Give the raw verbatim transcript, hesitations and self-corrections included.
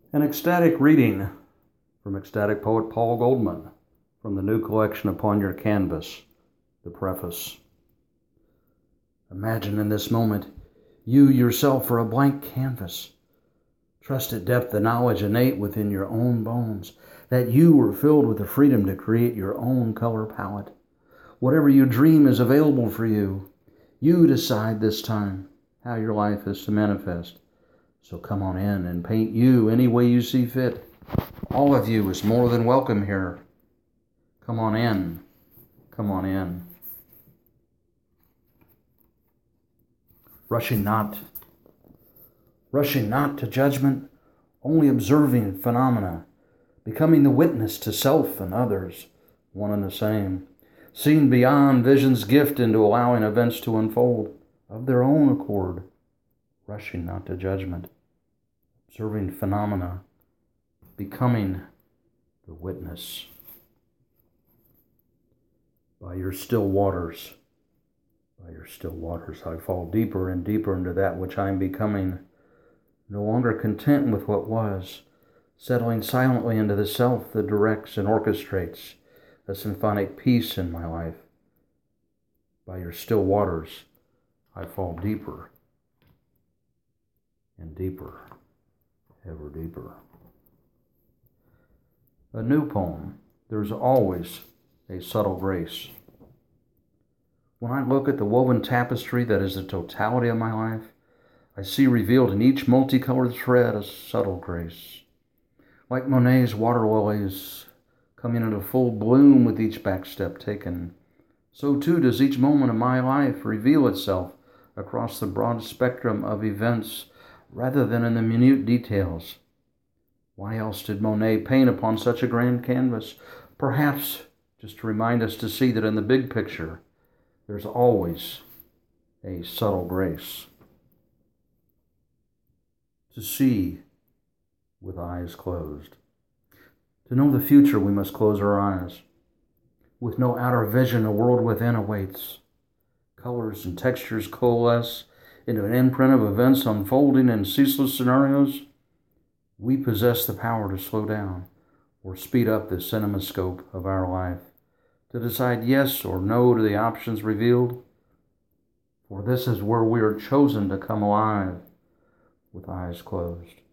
An ecstatic reading from ecstatic poet Paul Goldman from the new collection Upon Your Canvas, the preface. Imagine in this moment you yourself are a blank canvas. Trust at depth the knowledge innate within your own bones, that you are filled with the freedom to create your own color palette. Whatever you dream is available for you. You decide this time how your life is to manifest. So come on in and paint you any way you see fit. All of you is more than welcome here. Come on in. Come on in. Rushing not. Rushing not to judgment, only observing phenomena, becoming the witness to self and others, one and the same, seeing beyond vision's gift into allowing events to unfold of their own accord, rushing not to judgment, observing phenomena, becoming the witness. By your still waters, by your still waters, I fall deeper and deeper into that which I am becoming, no longer content with what was, settling silently into the self that directs and orchestrates a symphonic piece in my life. By your still waters, I fall deeper and deeper, ever deeper. A new poem, there's always a subtle grace. When I look at the woven tapestry that is the totality of my life, I see revealed in each multicolored thread a subtle grace. Like Monet's water lilies coming into full bloom with each back step taken, so too does each moment of my life reveal itself across the broad spectrum of events rather than in the minute details. Why else did Monet paint upon such a grand canvas? Perhaps just to remind us to see that in the big picture, there's always a subtle grace. To see with eyes closed. To know the future, we must close our eyes. With no outer vision, a world within awaits. Colors and textures coalesce into an imprint of events unfolding in ceaseless scenarios. We possess the power to slow down or speed up the cinemascope of our life, to decide yes or no to the options revealed. For this is where we are chosen to come alive with eyes closed.